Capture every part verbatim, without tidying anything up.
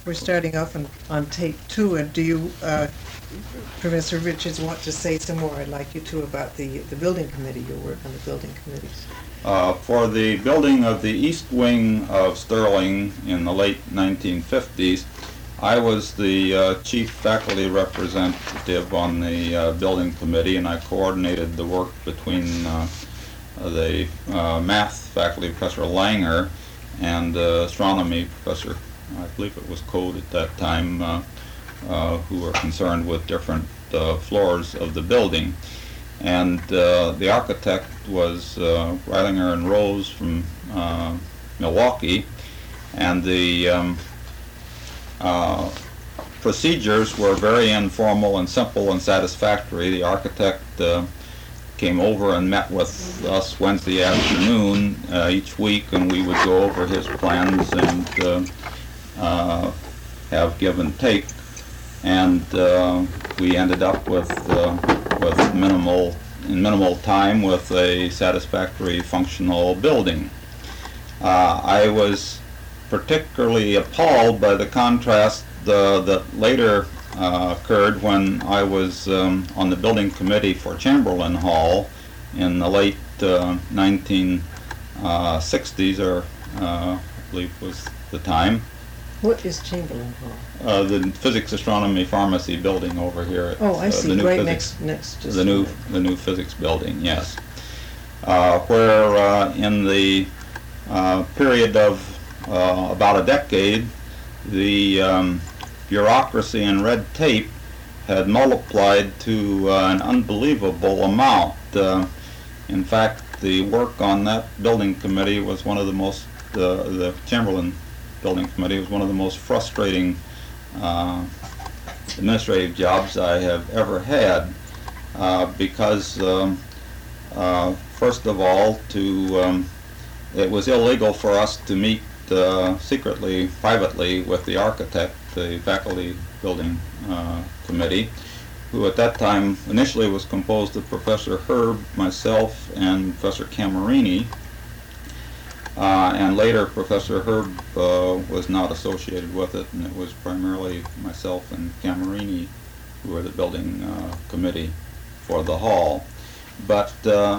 we're starting off on, on tape two, and do you, uh, Professor Richards, want to say some more? I'd like you to about the, the building committee, your work on the building committees. Uh, for the building of the east wing of Sterling in the late nineteen fifties, I was the uh, chief faculty representative on the uh, building committee, and I coordinated the work between uh, the uh, math faculty, Professor Langer, and uh, astronomy professor, I believe it was Code at that time, uh, uh, who were concerned with different uh, floors of the building. And uh, the architect was uh, Reilinger and Rose from uh, Milwaukee, and the um, uh, procedures were very informal and simple and satisfactory. The architect uh, came over and met with us Wednesday afternoon uh, each week, and we would go over his plans and uh, uh, have give and take. And uh, we ended up with uh, with minimal in minimal time with a satisfactory functional building. Uh, I was particularly appalled by the contrast uh, that later uh, occurred when I was um, on the building committee for Chamberlain Hall in the late uh, nineteen sixties, or uh, I believe was the time. What is Chamberlain Hall? Uh, the Physics, Astronomy, Pharmacy building over here. At, oh, I see. Uh, the new right physics, next, next. Just the new, the new physics building. Yes, uh, where uh, in the uh, period of uh, about a decade, the um, bureaucracy and red tape had multiplied to uh, an unbelievable amount. Uh, in fact, the work on that building committee was one of the most, uh, the Chamberlain building committee was one of the most frustrating uh, administrative jobs I have ever had, uh, because um, uh, first of all, to um, it was illegal for us to meet uh, secretly, privately with the architect, the faculty building uh, committee, who at that time initially was composed of Professor Herb, myself, and Professor Camerini. Uh, and later Professor Herb uh, was not associated with it, and it was primarily myself and Camerini who were the building uh, committee for the hall. But uh,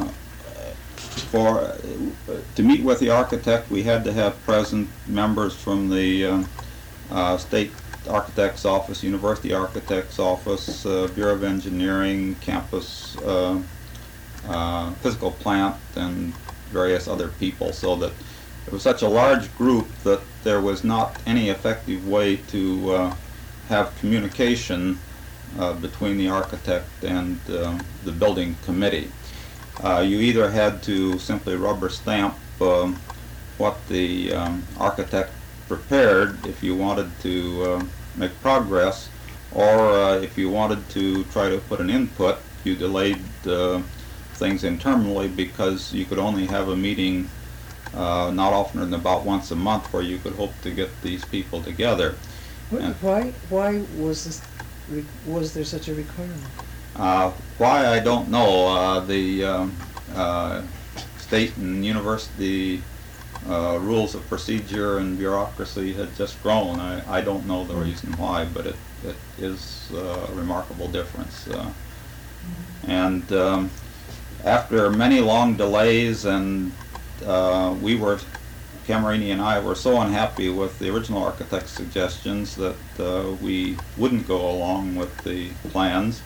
for uh, to meet with the architect, we had to have present members from the uh, uh, State Architect's Office, University Architect's Office, uh, Bureau of Engineering, campus uh, uh, physical plant, and various other people, so that it was such a large group that there was not any effective way to uh, have communication uh, between the architect and uh, the building committee. Uh, you either had to simply rubber stamp uh, what the um, architect prepared if you wanted to uh, make progress, or uh, if you wanted to try to put an input, you delayed uh, things internally, because you could only have a meeting uh, not oftener than about once a month where you could hope to get these people together. What, why why was this, was there such a requirement? Uh, why, I don't know. Uh, the um, uh, state and university uh, rules of procedure and bureaucracy had just grown. I, I don't know the reason why, but it, it is uh, a remarkable difference. Uh, and um, after many long delays, and uh, we were, Camerini and I were so unhappy with the original architect's suggestions that uh, we wouldn't go along with the plans.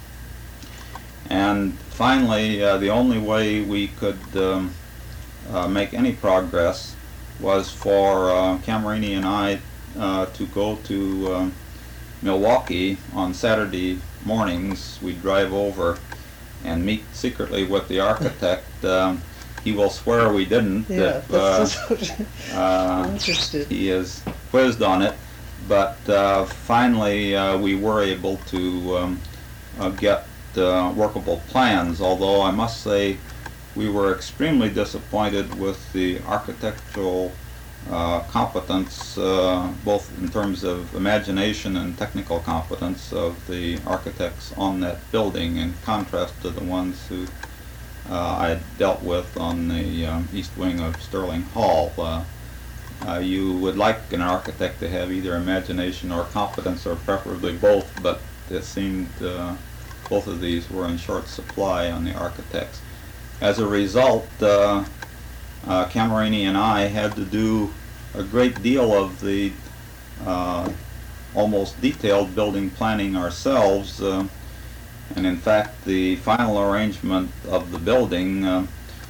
And finally, uh, the only way we could um, uh, make any progress was for uh, Camerini and I uh, to go to uh, Milwaukee on Saturday mornings. We'd drive over and meet secretly with the architect. Um, he will swear we didn't. Yeah, if, that's uh, just uh, I'm interested. He is quizzed on it, but uh, finally uh, we were able to um, uh, get uh, workable plans, although I must say we were extremely disappointed with the architectural uh, competence, uh, both in terms of imagination and technical competence of the architects on that building, in contrast to the ones who uh, I dealt with on the um, east wing of Sterling Hall. Uh, uh, you would like an architect to have either imagination or competence, or preferably both, but it seemed uh, both of these were in short supply on the architects. As a result, uh, uh, Camerini and I had to do a great deal of the uh, almost detailed building planning ourselves, uh, and in fact the final arrangement of the building uh,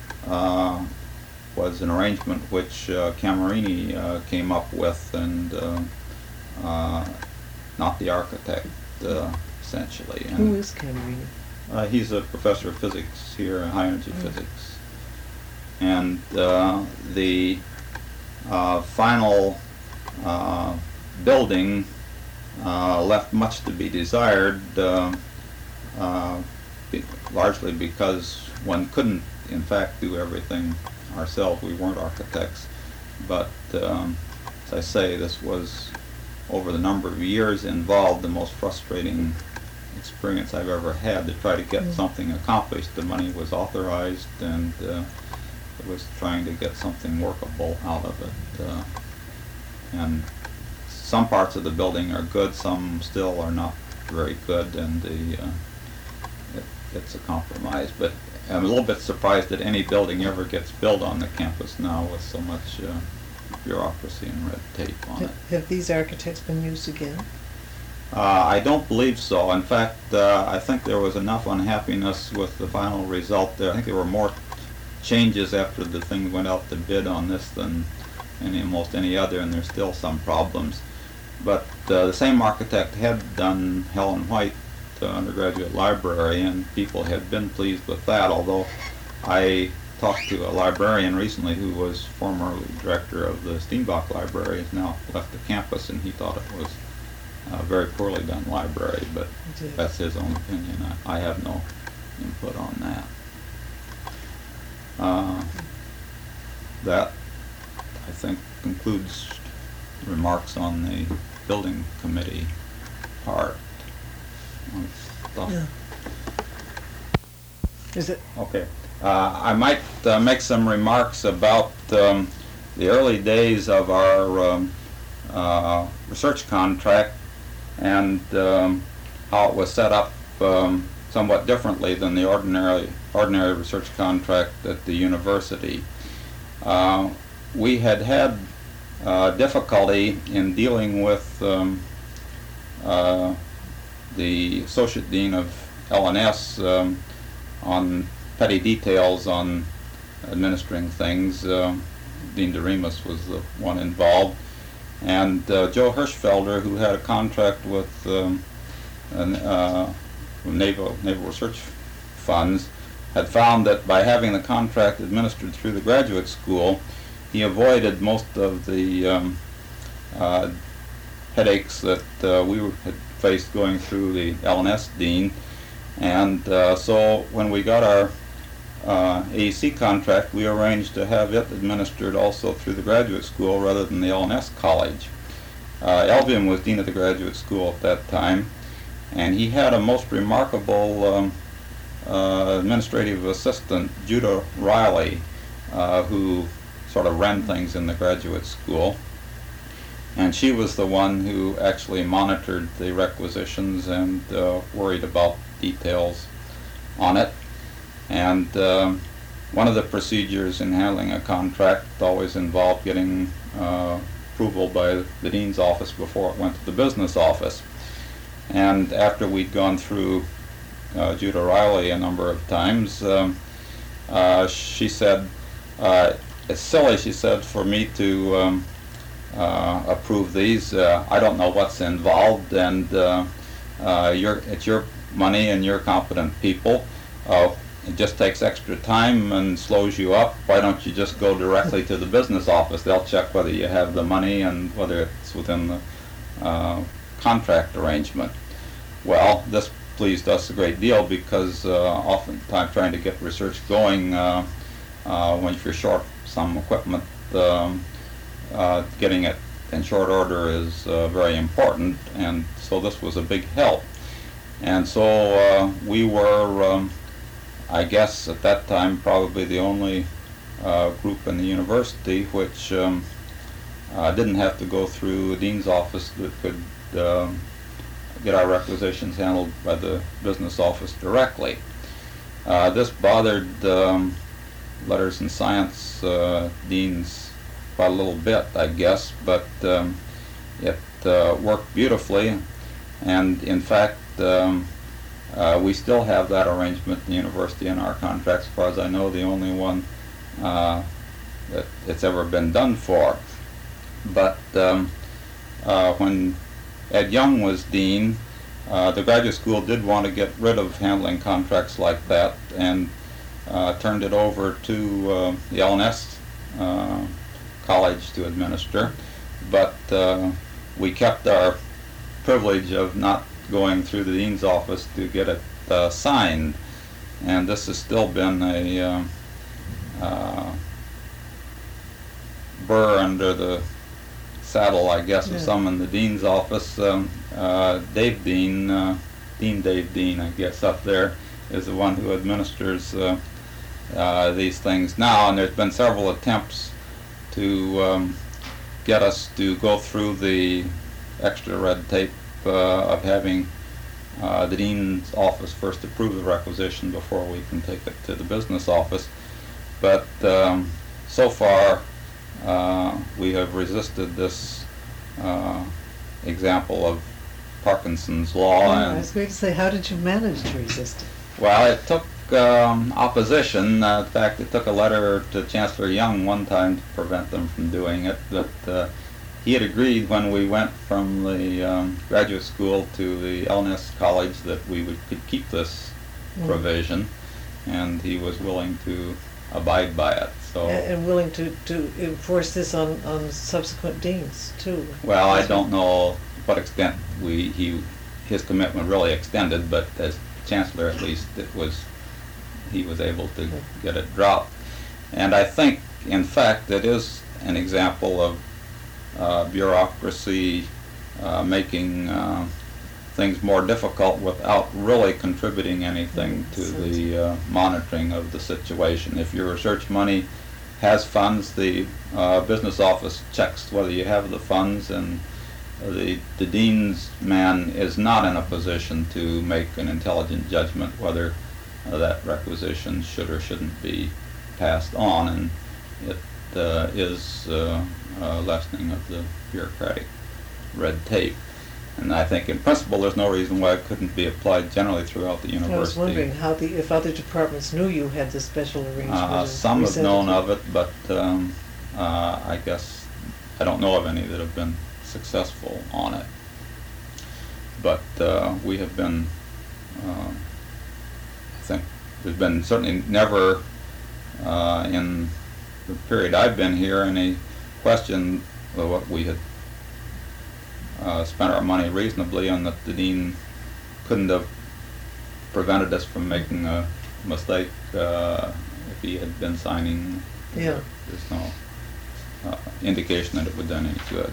uh, was an arrangement which uh, Camerini uh, came up with, and uh, uh, not the architect, uh, essentially. And Who is Camerini? Uh, he's a professor of physics here, high energy Mm. physics. And uh, the uh, final uh, building uh, left much to be desired, uh, uh, be largely because one couldn't, in fact, do everything ourselves. We weren't architects. But um, as I say, this was, over the number of years involved, the most frustrating experience I've ever had to try to get Mm. something accomplished. The money was authorized, and uh, it was trying to get something workable out of it. Uh, and some parts of the building are good, some still are not very good, and the uh, it, it's a compromise. But I'm a little bit surprised that any building ever gets built on the campus now with so much uh, bureaucracy and red tape on it. Have these architects been used again? Uh, I don't believe so. In fact, uh, I think there was enough unhappiness with the final result there. I think there were more changes after the thing went out to bid on this than any, almost any other, and there's still some problems. But uh, the same architect had done Helen White uh, undergraduate library, and people had been pleased with that, although I talked to a librarian recently who was formerly director of the Steenbach Library, has now left the campus, and he thought it was a very poorly done library, but Yes. that's his own opinion. I, I have no input on that. Uh, that, I think, concludes remarks on the building committee part. Um, stuff. Yeah. Is it? Okay. Uh, I might uh, make some remarks about um, the early days of our um, uh, research contract, and um, how it was set up um, somewhat differently than the ordinary ordinary research contract at the university. Uh, we had had uh, difficulty in dealing with um, uh, the associate dean of L N S um, on petty details on administering things. Uh, Dean DeRemus was the one involved. And uh, Joe Hirschfelder, who had a contract with um, an, uh, Naval, Naval Research Funds, had found that by having the contract administered through the graduate school, he avoided most of the um, uh, headaches that uh, we were, had faced going through the L N S dean. And uh, so when we got our uh, A E C contract, we arranged to have it administered also through the graduate school rather than the L N S college. Uh, Elvium was dean of the graduate school at that time, and he had a most remarkable um, uh, administrative assistant, Judah Riley, uh, who sort of ran things in the graduate school. And she was the one who actually monitored the requisitions and uh, worried about details on it. And um, one of the procedures in handling a contract always involved getting uh, approval by the dean's office before it went to the business office. And after we'd gone through uh, Judah Riley a number of times, um, uh, she said, uh, it's silly, she said, for me to um, uh, approve these. Uh, I don't know what's involved, and uh, uh, you're, it's your money and you're competent people. Uh, it just takes extra time and slows you up. Why don't you just go directly to the business office? They'll check whether you have the money and whether it's within the uh, contract arrangement. Well, this pleased us a great deal because uh, oftentimes trying to get research going uh, uh, when you're short some equipment, um, uh, getting it in short order is uh, very important, and so this was a big help. And so uh, we were, um, I guess at that time, probably the only uh, group in the university which um, uh, didn't have to go through a dean's office, that could um, get our requisitions handled by the business office directly. Uh, this bothered um, letters and science uh, deans quite a little bit, I guess, but um, it uh, worked beautifully, and in fact um, uh, we still have that arrangement in the university in our contracts. As far as I know, the only one uh, that it's ever been done for. But um, uh, when Ed Young was dean, uh, the graduate school did want to get rid of handling contracts like that, and uh, turned it over to uh, the L N S uh, college to administer. But uh, we kept our privilege of not going through the dean's office to get it uh, signed, and this has still been a uh, uh, burr under the saddle, I guess, yeah. of some in the dean's office. Um, uh, Dave Dean, uh, Dean Dave Dean, I guess, up there, is the one who administers uh, uh, these things now, and there's been several attempts to um, get us to go through the extra red tape uh, of having uh, the dean's office first approve the requisition before we can take it to the business office. But um, so far uh, we have resisted this uh, example of Parkinson's law. Yeah, and I was going to say, how did you manage to resist it? Well, it took um, opposition. Uh, in fact, it took a letter to Chancellor Young one time to prevent them from doing it. But uh, he had agreed when we went from the um, graduate school to the L N S college that we would, could keep this mm. provision, and he was willing to abide by it. So and, and willing to, to enforce this on, on subsequent deans too. Well, I don't know what extent we he his commitment really extended, but as Chancellor, at least, it was he was able to get it dropped. And I think, in fact, it is an example of uh, bureaucracy uh, making uh, things more difficult without really contributing anything to the uh, monitoring of the situation. If your research money has funds, the uh, business office checks whether you have the funds, and the, the dean's man is not in a position to make an intelligent judgment whether uh, that requisition should or shouldn't be passed on, and it uh, is uh, uh, lessening of the bureaucratic red tape. And I think in principle there's no reason why it couldn't be applied generally throughout the university. I was wondering how the if other departments knew you had this special arrangement. Uh, some have known of it, but um, uh, I guess I don't know of any that have been successful on it. But uh, we have been, uh, I think there's been certainly never uh, in the period I've been here any question of what we had uh, spent our money reasonably, and that the dean couldn't have prevented us from making a mistake uh, if he had been signing. Yeah. There's no uh, indication that it would have done any good.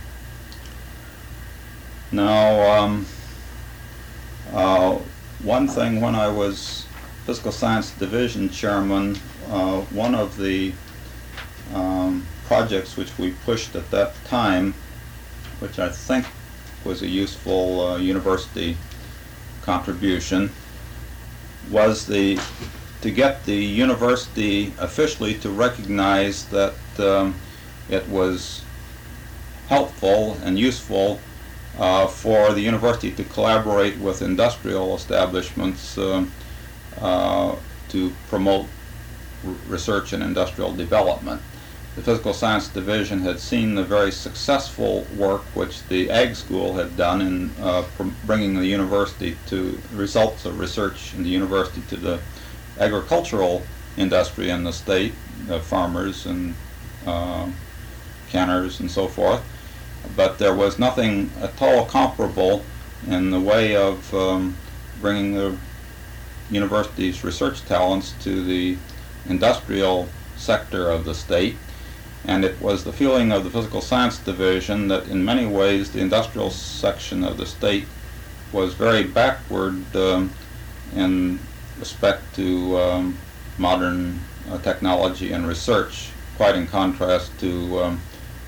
Now, um, uh, one thing, when I was Physical Science Division Chairman, uh, one of the um, projects which we pushed at that time, which I think was a useful uh, university contribution, was the to get the university officially to recognize that um, it was helpful and useful uh, for the university to collaborate with industrial establishments uh, uh, to promote r- research and industrial development. The Physical Science Division had seen the very successful work which the Ag School had done in uh, pr- bringing the university to results of research in the university to the agricultural industry in the state, the farmers and uh, canners and so forth. But there was nothing at all comparable in the way of um, bringing the university's research talents to the industrial sector of the state. And it was the feeling of the Physical Science Division that in many ways the industrial section of the state was very backward um, in respect to um, modern uh, technology and research, quite in contrast to um,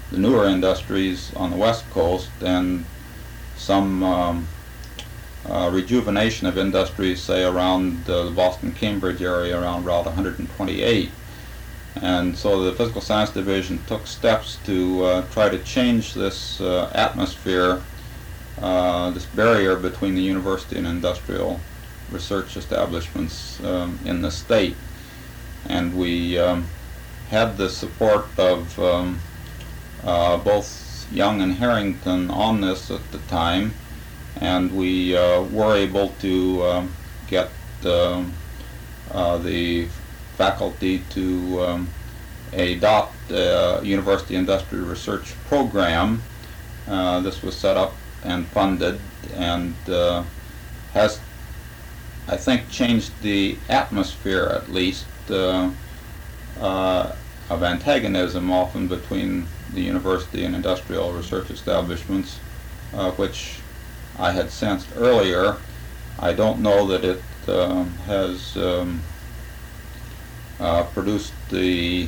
the newer industries on the West Coast, and some um, uh, rejuvenation of industries, say around uh, the Boston-Cambridge area around Route one hundred twenty-eight. And so the Physical Science Division took steps to uh, try to change this uh, atmosphere, uh, this barrier between the university and industrial research establishments um, in the state. And we um, had the support of um, uh, both Young and Harrington on this at the time, and we uh, were able to uh, get uh, uh, the faculty to um, adopt a university industrial research program. Uh, this was set up and funded, and uh, has, I think, changed the atmosphere, at least, uh, uh, of antagonism often between the university and industrial research establishments, uh, which I had sensed earlier. I don't know that it uh, has um, uh, produced the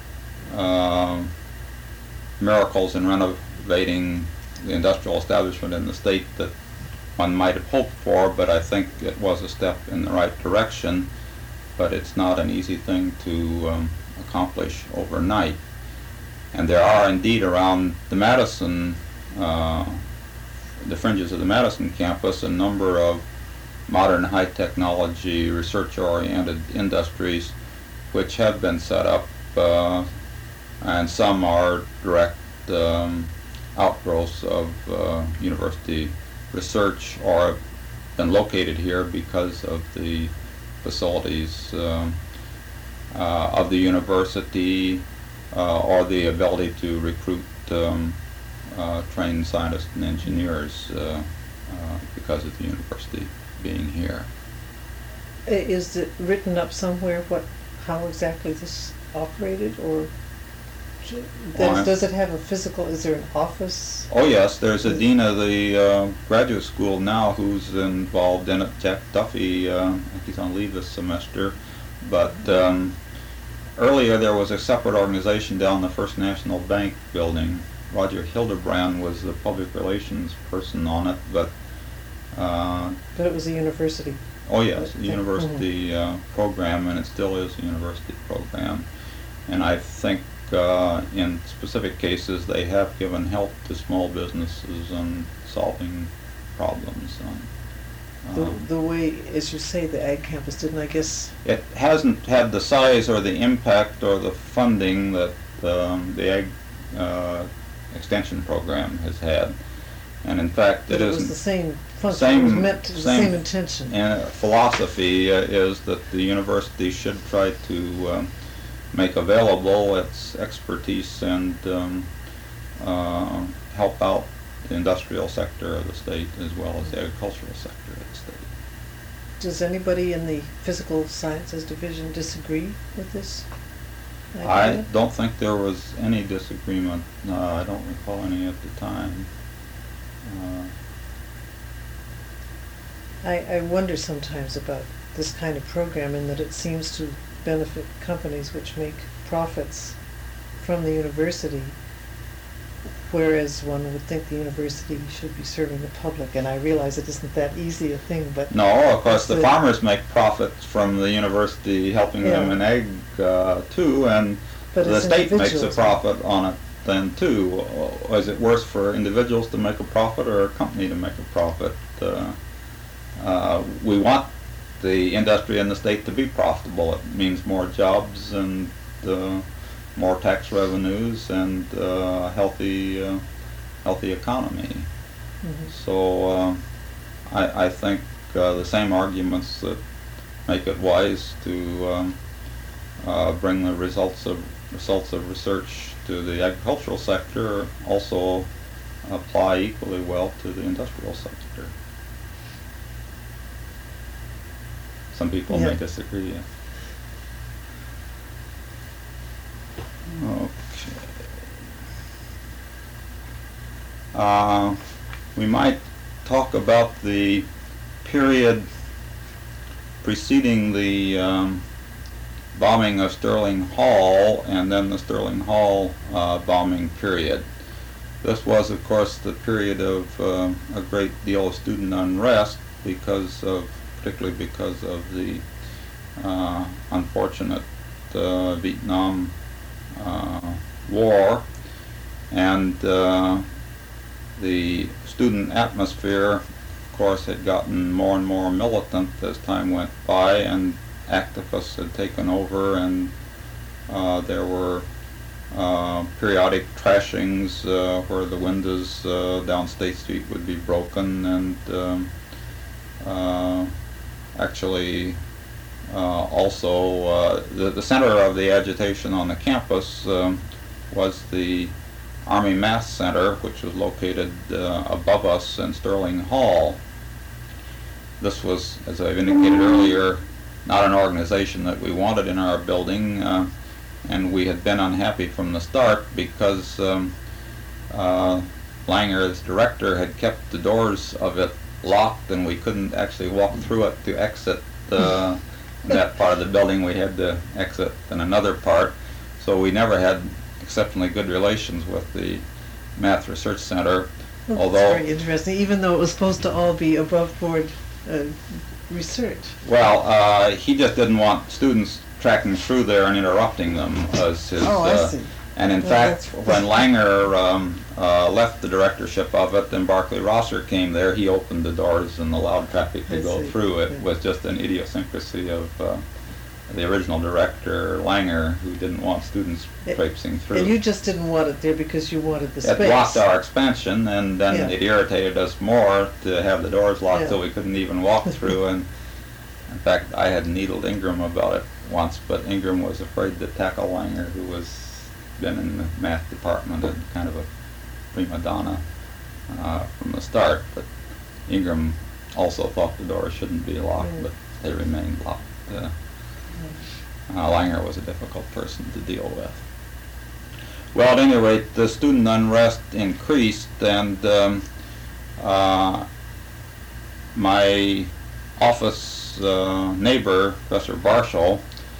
uh, miracles in renovating the industrial establishment in the state that one might have hoped for, but I think it was a step in the right direction. But it's not an easy thing to um, accomplish overnight. And there are indeed around the Madison, uh, the fringes of the Madison campus, a number of modern high technology research-oriented industries which have been set up, uh, and some are direct um, outgrowths of uh, university research, or have been located here because of the facilities um, uh, of the university, uh, or the ability to recruit um, uh, trained scientists and engineers uh, uh, because of the university being here. Is it written up somewhere what, how exactly this operated, or does, does it have a physical, is there an office? Oh yes, there's a dean of the uh, graduate school now who's involved in it, Jack Duffy. uh, I think he's on leave this semester, but um, earlier there was a separate organization down in the First National Bank building. Roger Hildebrand was the public relations person on it, but uh, but it was a university. Oh yes, a university uh, program, and it still is a university program. And I think uh, in specific cases they have given help to small businesses on solving problems. On, The, um, the way, as you say, the Ag Campus didn't, I guess. it hasn't had the size or the impact or the funding that um, the Ag uh, Extension program has had. And in fact, But it it was isn't. the same function, Same, it was meant to, the same, same intention. And philosophy uh, is that the university should try to um, make available its expertise and um, uh, help out the industrial sector of the state as well as the agricultural sector of the state. Does anybody in the Physical Sciences Division disagree with this idea? I don't think there was any disagreement. No, I don't recall any at the time. Uh, I, I wonder sometimes about this kind of program, in that it seems to benefit companies which make profits from the university, whereas one would think the university should be serving the public. And I realize it isn't that easy a thing, but... No, of course, the, the farmers make profits from the university helping yeah. them in ag uh, too, and but the state makes a individuals. profit on it then too. Is it worse for individuals to make a profit or a company to make a profit? Uh, uh, we want the industry in the state to be profitable. It means more jobs and uh, more tax revenues and uh, healthy, uh, healthy economy. Mhm. So uh, I, I think uh, the same arguments that make it wise to um, uh, bring the results of results of research to the agricultural sector also apply equally well to the industrial sector. Some people Yeah. may disagree. Yeah. Okay. Uh, we might talk about the period preceding the um, bombing of Sterling Hall and then the Sterling Hall uh, bombing period. This was, of course, the period of uh, a great deal of student unrest because of, particularly because of the uh, unfortunate uh, Vietnam uh, War, and uh, the student atmosphere, of course, had gotten more and more militant as time went by, and activists had taken over, and uh, there were uh, periodic trashings uh, where the windows uh, down State Street would be broken, and um, uh, actually uh, also uh, the, the center of the agitation on the campus um, was the Army Mass Center, which was located uh, above us in Sterling Hall. This was, as I've indicated earlier, not an organization that we wanted in our building, uh, and we had been unhappy from the start because um, uh, Langer, as director, had kept the doors of it locked, and we couldn't actually walk through it to exit uh, that part of the building. We had to exit in another part, so we never had exceptionally good relations with the Math Research Center. Well, although that's very interesting, even though it was supposed to all be above board uh, research. Well, uh, he just didn't want students tracking through there and interrupting them as his, oh, I uh, see. and in well, fact, when Langer um, uh, left the directorship of it and Barclay Rosser came there, he opened the doors and allowed traffic to I go see. through. It yeah. was just an idiosyncrasy of uh, the original director, Langer, who didn't want students It, traipsing through. And you just didn't want it there because you wanted the It space. blocked our expansion, and then Yeah. it irritated us more to have the doors locked Yeah. so we couldn't even walk through. And in fact, I had needled Ingram about it once, but Ingram was afraid to tackle Langer, who was been in the math department and kind of a prima donna uh, from the start. But Ingram also thought the doors shouldn't be locked, Mm. but they remained locked. Uh, uh, Langer was a difficult person to deal with. Well, at any rate, the student unrest increased, and um, uh, my office uh, neighbor, Professor Barshall,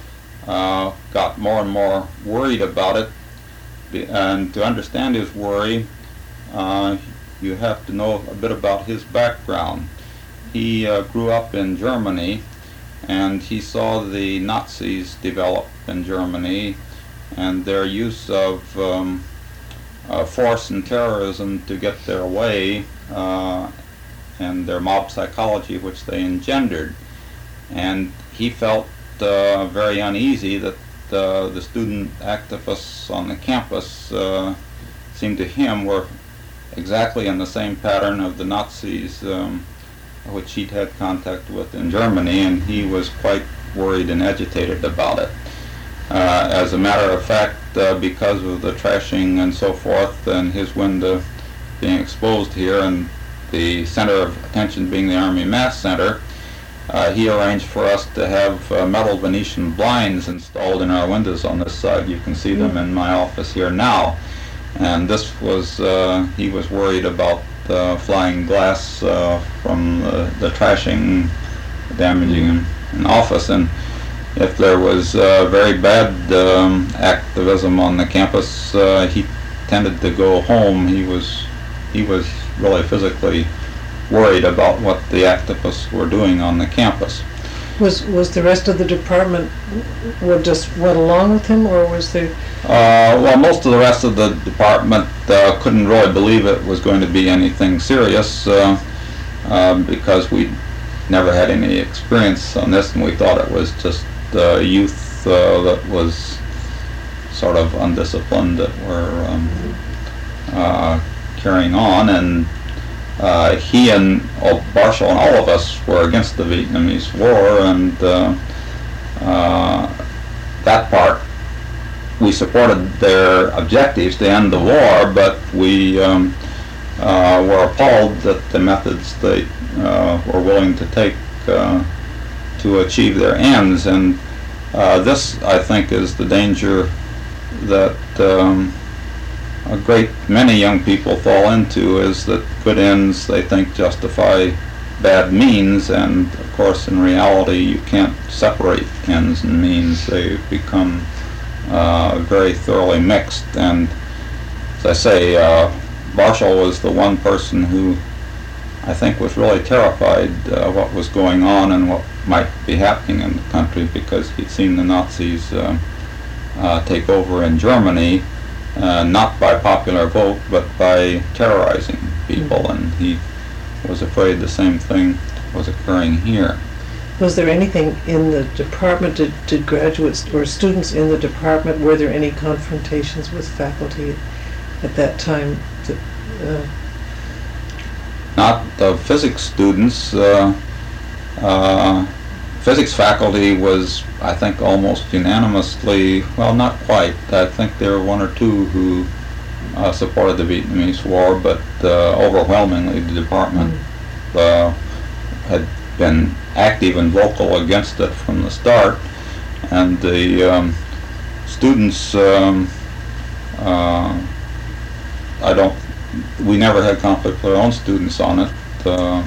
uh, got more and more worried about it. Be- and to understand his worry, uh, you have to know a bit about his background. He uh, grew up in Germany, and he saw the Nazis develop in Germany and their use of um, uh, force and terrorism to get their way, uh, and their mob psychology which they engendered. And he felt uh, very uneasy that uh, the student activists on the campus uh, seemed to him were exactly in the same pattern of the Nazis um, which he'd had contact with in Germany, and he was quite worried and agitated about it. Uh, as a matter of fact, uh, because of the trashing and so forth, and his window being exposed here, and the center of attention being the Army Mass Center, uh, he arranged for us to have uh, metal Venetian blinds installed in our windows on this side. You can see them in my office here now. And this was, uh, he was worried about uh, flying glass uh, from the, the trashing damaging an, an office. And if there was uh, very bad um, activism on the campus, uh, he tended to go home. He was, he was really physically worried about what the activists were doing on the campus. Was was the rest of the department would just went along with him, or was there? Uh, well, most of the rest of the department uh, couldn't really believe it was going to be anything serious uh, uh, because we never had any experience on this, and we thought it was just uh, youth uh, that was sort of undisciplined that were um, uh, carrying on. And Uh, he and oh, Barshall and all of us were against the Vietnamese War, and uh, uh, that part, we supported their objectives to end the war, but we um, uh, were appalled at the methods they uh, were willing to take uh, to achieve their ends. And uh, this, I think, is the danger that um, a great many young people fall into, is that good ends they think justify bad means, and of course in reality you can't separate ends and means. They become uh, very thoroughly mixed, and as I say, uh, Barshall was the one person who I think was really terrified uh, what was going on and what might be happening in the country, because he'd seen the Nazis uh, uh, take over in Germany, uh, not by popular vote but by terrorizing people, mm-hmm. and he was afraid the same thing was occurring here. Was there anything in the department, did, did graduates or students in the department, were there any confrontations with faculty at that time? That, uh, Not the physics students. Uh, uh, physics faculty was, I think, almost unanimously, well, not quite. I think there were one or two who uh, supported the Vietnamese War, but uh, overwhelmingly the department mm. uh, had been active and vocal against it from the start, and the um, students, um, uh, I don't, we never had conflict with our own students on it. Uh,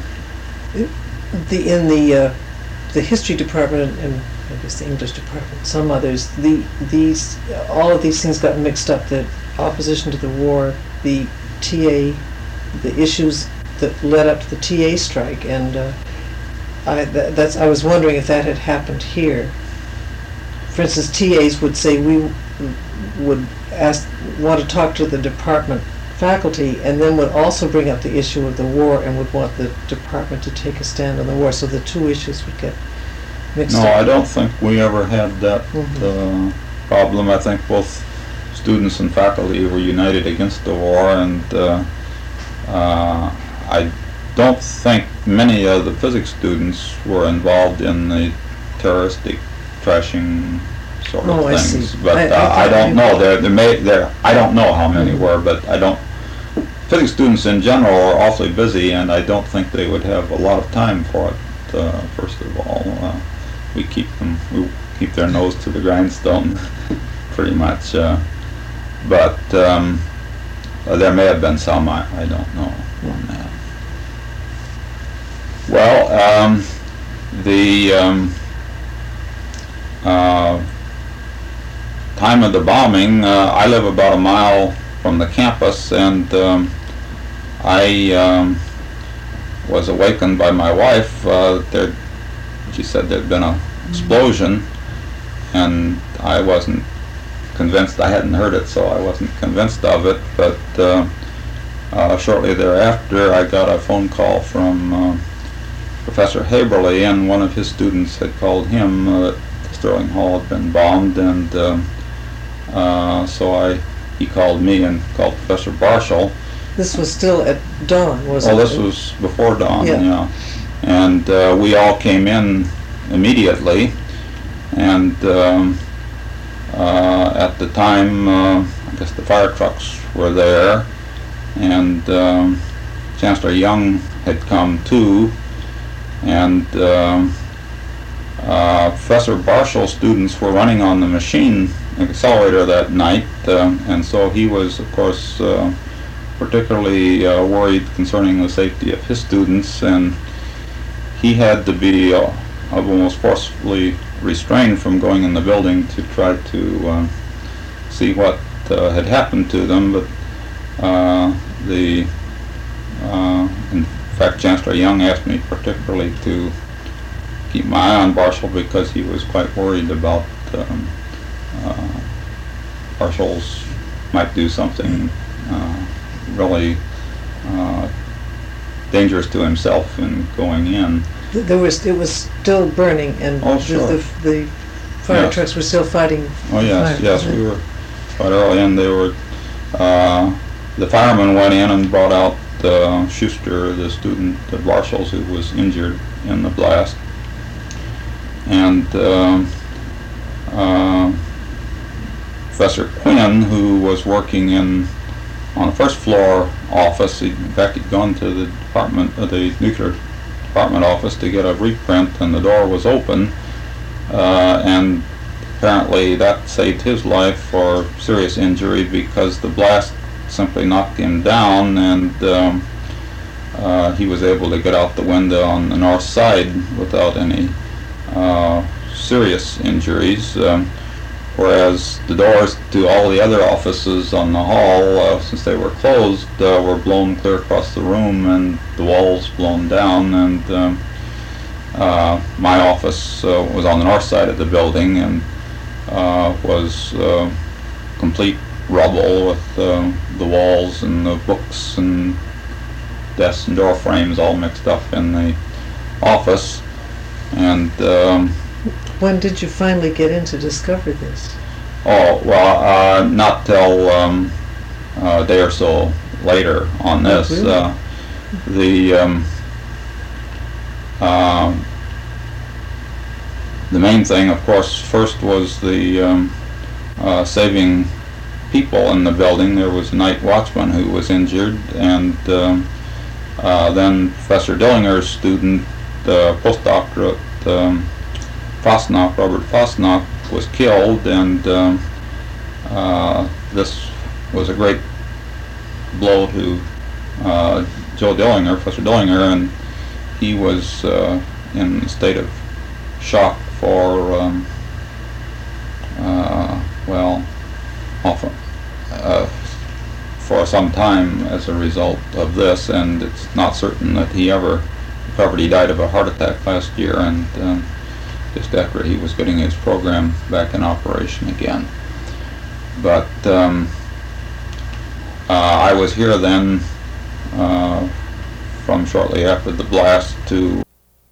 the in the uh, the history department and I guess the English department, some others, the these all of these things got mixed up. The opposition to the war, the T A, the issues that led up to the T A strike, and uh, I th- that's I was wondering if that had happened here. For instance, T As would say we would ask want to talk to the department faculty, and then would also bring up the issue of the war and would want the department to take a stand on the war, so the two issues would get mixed no, up. No, I don't think we ever had that mm-hmm. uh, problem. I think both students and faculty were united against the war, and uh, uh, I don't think many of the physics students were involved in the terroristic trashing sort of oh, things. I see. But I, uh, I, I don't I, know. There, there may there. I don't know how many mm-hmm. were, but I don't. Physics students in general are awfully busy, and I don't think they would have a lot of time for it. Uh, first of all, uh, we keep them. We keep their nose to the grindstone, pretty much. Uh, but um, uh, there may have been some. I, I don't know on that. Well, um, the um, uh, time of the bombing, uh, I live about a mile from the campus, and um, I um, was awakened by my wife. Uh, there, she said there'd been an explosion, and I wasn't convinced. I hadn't heard it, so I wasn't convinced of it. But uh, uh, shortly thereafter, I got a phone call from uh, Professor Haberly, and one of his students had called him uh, that Sterling Hall had been bombed, and uh, uh, so I he called me and called Professor Barshall. This was still at dawn, wasn't it? Oh, it? this was before dawn, yeah. yeah. And uh, we all came in immediately, and um, uh, at the time, uh, I guess the fire trucks were there, and um, Chancellor Young had come too, and um, uh, Professor Barshall's students were running on the machine accelerator that night, uh, and so he was, of course, uh, particularly uh, worried concerning the safety of his students, and he had to be uh, almost forcibly restrained from going in the building to try to uh, see what uh, had happened to them. But uh, the, uh, in fact, Chancellor Young asked me particularly to keep my eye on Barshall because he was quite worried about um, uh, Barshall's might do something uh, really uh, dangerous to himself in going in. There was it was still burning, and oh, sure. the, the, the fire yes. trucks were still fighting. Oh yes, fire. yes, we were quite early in. They were uh, the firemen went in and brought out uh, Schuster, the student of Barshall's who was injured in the blast, and uh, uh, Professor Quinn, who was working in on the first floor office. He, in fact, he'd gone to the department, uh, the nuclear department office to get a reprint, and the door was open, uh, and apparently that saved his life for serious injury because the blast simply knocked him down, and um, uh, he was able to get out the window on the north side without any uh, serious injuries. Um, whereas the doors to all the other offices on the hall, uh, since they were closed, uh, were blown clear across the room and the walls blown down. And um, uh, my office uh, was on the north side of the building and uh, was uh, complete rubble with uh, the walls and the books and desks and door frames all mixed up in the office. And um, when did you finally get in to discover this? Oh, well, uh, not till um, a day or so later on this. Oh, really? uh, the um, uh, the main thing, of course, first was the um, uh, saving people in the building. There was a night watchman who was injured, and um, uh, then Professor Dillinger's student, the postdoctorate, um, Fosnock, Robert Fosnock, was killed, and um, uh, this was a great blow to uh, Joe Dillinger, Professor Dillinger, and he was uh, in a state of shock for, um, uh, well, often, uh, for some time as a result of this, and it's not certain that he ever recovered. He died of a heart attack last year, and um, just after he was getting his program back in operation again. But um, uh, I was here then uh, from shortly after the blast to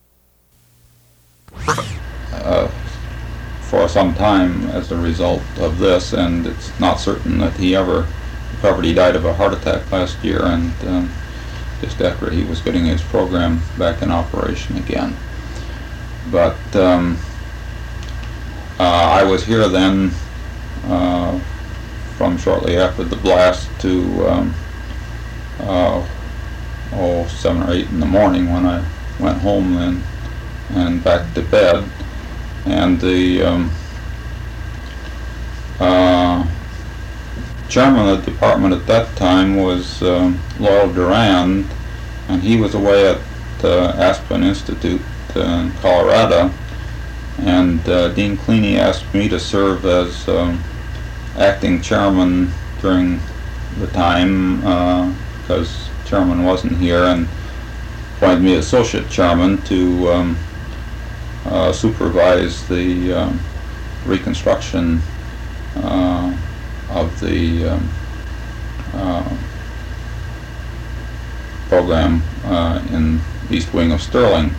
uh, for some time as a result of this, and it's not certain that he ever recovered. He died of a heart attack last year, and um, just after he was getting his program back in operation again. But um, uh, I was here then uh, from shortly after the blast to um, uh, oh, seven or eight in the morning when I went home then and back to bed. And the um, uh, chairman of the department at that time was um, Loyal Durand, and he was away at uh, Aspen Institute in Colorado, and uh, Dean Cleaney asked me to serve as um, acting chairman during the time uh, because chairman wasn't here, and appointed me associate chairman to um, uh, supervise the um, reconstruction uh, of the um, uh, program uh, in East Wing of Sterling.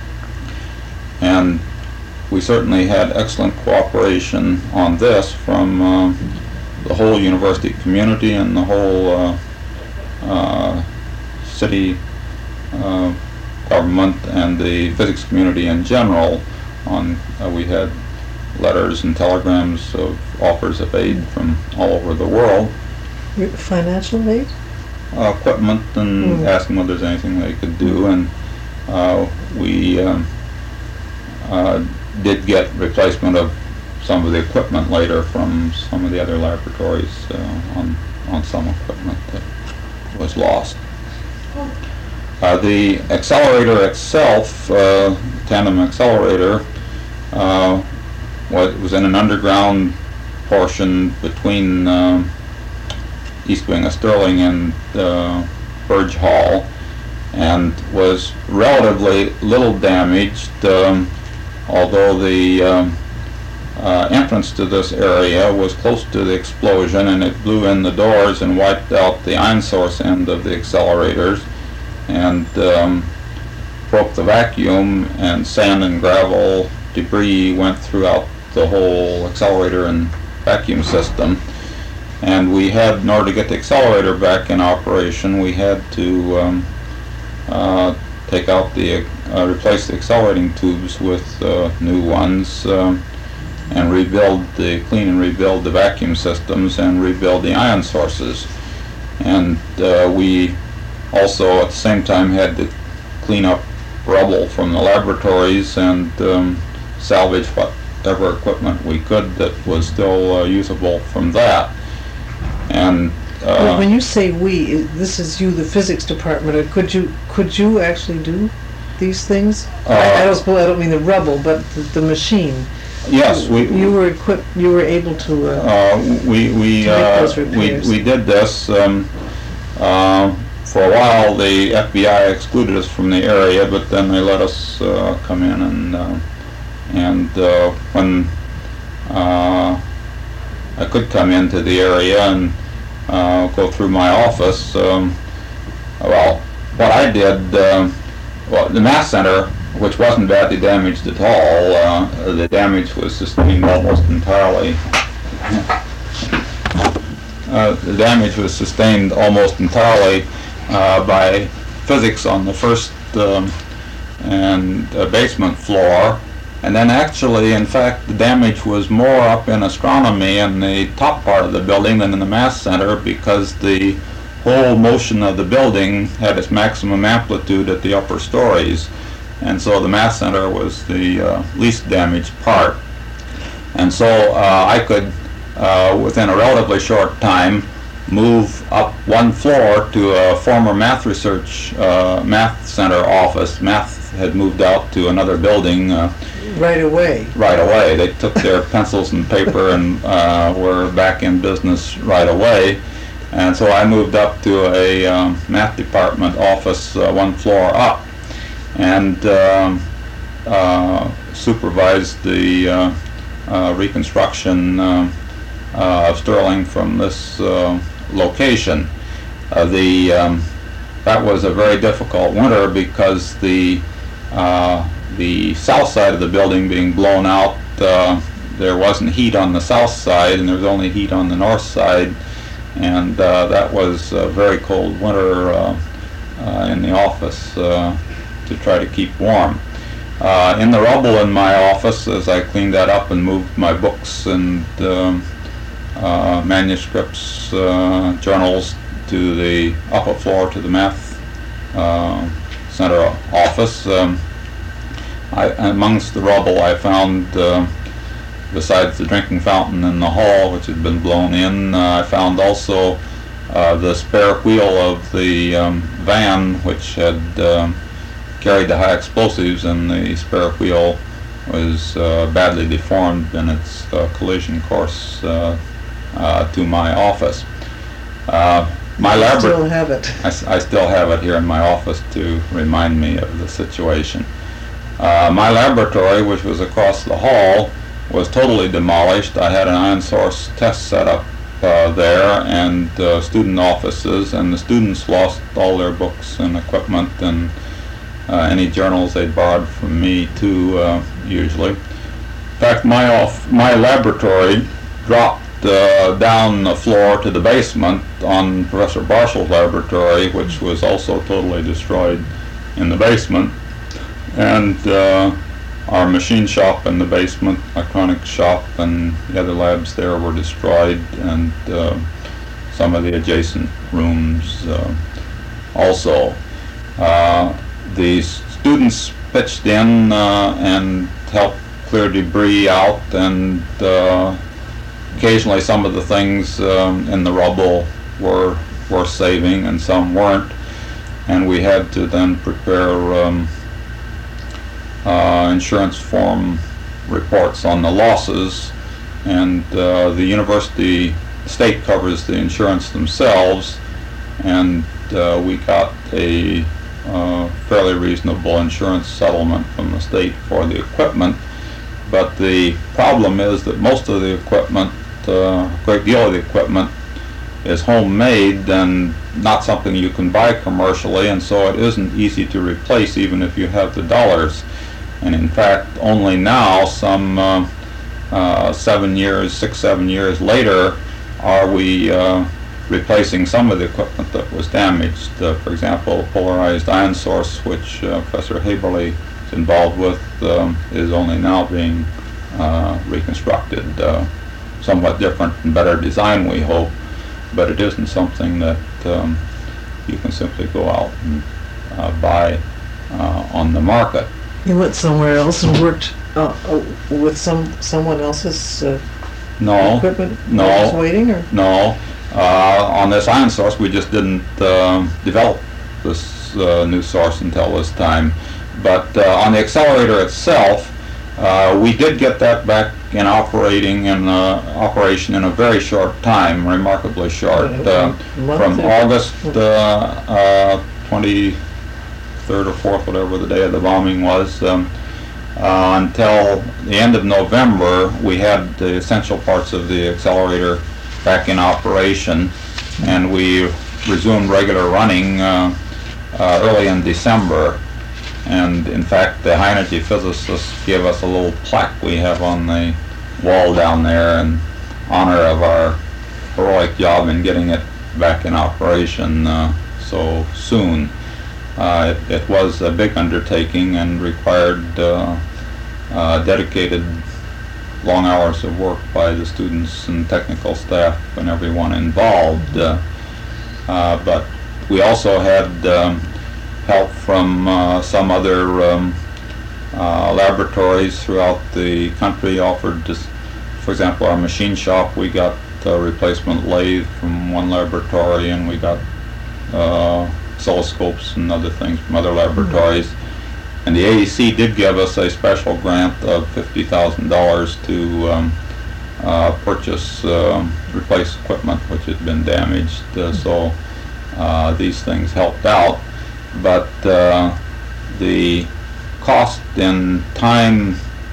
And we certainly had excellent cooperation on this from uh, the whole university community and the whole uh, uh, city uh, government and the physics community in general. On uh, we had letters and telegrams of offers of aid from all over the world. Financial aid? Uh, equipment, and mm. asking whether there's anything they could do, and uh, we um, uh, did get replacement of some of the equipment later from some of the other laboratories uh, on on some equipment that was lost. Uh, the accelerator itself, uh, tandem accelerator, uh, was, was in an underground portion between uh, East Wing of Sterling and uh, Burge Hall, and was relatively little damaged, um, although the um, uh, entrance to this area was close to the explosion, and it blew in the doors and wiped out the ion source end of the accelerators, and um, broke the vacuum, and sand and gravel debris went throughout the whole accelerator and vacuum system. And we had, in order to get the accelerator back in operation, we had to um, uh, take out the, uh, replace the accelerating tubes with uh, new ones, um, and rebuild the, clean and rebuild the vacuum systems and rebuild the ion sources. And uh, we also at the same time had to clean up rubble from the laboratories and um, salvage whatever equipment we could that was still uh, usable from that. And uh, when you say we, i- this is you, the physics department, or could you, could you actually do these things? I, I Uh, don't, suppose- I don't mean the rubble, but the, the machine. yes, we, You were equipped, you were able to, uh, uh, we, we, To make uh, those we, repairs. we did this, um, uh, for a while the F B I excluded us from the area, but then they let us, uh, come in and, uh, and, uh, when, uh, I could come into the area and, uh, go through my office, um, well, what I did, um, well, the Math Center, which wasn't badly damaged at all, uh, the damage was sustained almost entirely. Uh, the damage was sustained almost entirely uh, by physics on the first um, and uh, basement floor. And then actually, in fact, the damage was more up in astronomy in the top part of the building than in the Math Center, because the whole motion of the building had its maximum amplitude at the upper stories. And so the Math Center was the uh, least damaged part. And so uh, I could, uh, within a relatively short time, move up one floor to a former math research, uh, Math Center office. Math had moved out to another building uh, right away. right away. They took their pencils and paper and uh, were back in business right away. And so I moved up to a um, math department office uh, one floor up, and um, uh, supervised the uh, uh, reconstruction uh, uh, of Sterling from this uh, location. Uh, the um, that was a very difficult winter because the uh, the south side of the building being blown out, uh, there wasn't heat on the south side, and there was only heat on the north side, and uh, that was a very cold winter uh, uh, in the office uh, to try to keep warm. Uh, in the rubble in my office, as I cleaned that up and moved my books and um, uh, manuscripts, uh, journals to the upper floor to the Math uh, Center office, um, I, amongst the rubble I found, uh, besides the drinking fountain in the hall, which had been blown in, uh, I found also uh, the spare wheel of the um, van, which had um, carried the high explosives, and the spare wheel was uh, badly deformed in its uh, collision course uh, uh, to my office. Uh, my You labor- still have it. I, s- I still have it here in my office to remind me of the situation. Uh, my laboratory, which was across the hall, was totally demolished. I had an ion source test set up uh, there, and uh, student offices, and the students lost all their books and equipment and uh, any journals they'd borrowed from me too, uh, usually. In fact, my off my laboratory dropped uh, down the floor to the basement on Professor Barshall's laboratory, which was also totally destroyed in the basement. And uh, our machine shop in the basement, electronics shop, and the other labs there were destroyed, and uh, some of the adjacent rooms uh, also. Uh, the students pitched in uh, and helped clear debris out, and uh, occasionally some of the things um, in the rubble were worth saving and some weren't, and we had to then prepare um, uh, insurance form reports on the losses, and uh, the university state covers the insurance themselves, and uh, we got a uh, fairly reasonable insurance settlement from the state for the equipment. But the problem is that most of the equipment, uh, a great deal of the equipment, is homemade and not something you can buy commercially, and so it isn't easy to replace even if you have the dollars. And in fact, only now, some uh, uh, seven years, six, seven years later, are we uh, replacing some of the equipment that was damaged. Uh, for example, a polarized ion source, which uh, Professor Haberle is involved with, um, is only now being uh, reconstructed. Uh, somewhat different and better design, we hope, but it isn't something that um, you can simply go out and uh, buy uh, on the market. You went somewhere else and worked uh, uh, with some someone else's uh, No, equipment no. that was waiting, or no. Uh, on this ion source, we just didn't uh, develop this uh, new source until this time. But uh, on the accelerator itself, uh, we did get that back in operating in uh, operation in a very short time, remarkably short, uh, from August uh, uh, twenty-third or fourth, whatever the day of the bombing was, um, uh, until the end of November. We had the essential parts of the accelerator back in operation, and we resumed regular running uh, uh, early in December. And in fact, the high energy physicists gave us a little plaque we have on the wall down there in honor of our heroic job in getting it back in operation uh, so soon. Uh, it, it was a big undertaking and required uh, uh, dedicated long hours of work by the students and technical staff and everyone involved. Uh, uh, but we also had um, help from uh, some other um, uh, laboratories throughout the country offered, just, for example, our machine shop, we got a replacement lathe from one laboratory, and we got uh, oscilloscopes and other things from other laboratories. Mm-hmm. And the A E C did give us a special grant of fifty thousand dollars to um, uh, purchase, um, replace equipment which had been damaged. Uh, so uh, these things helped out. But uh, the cost in time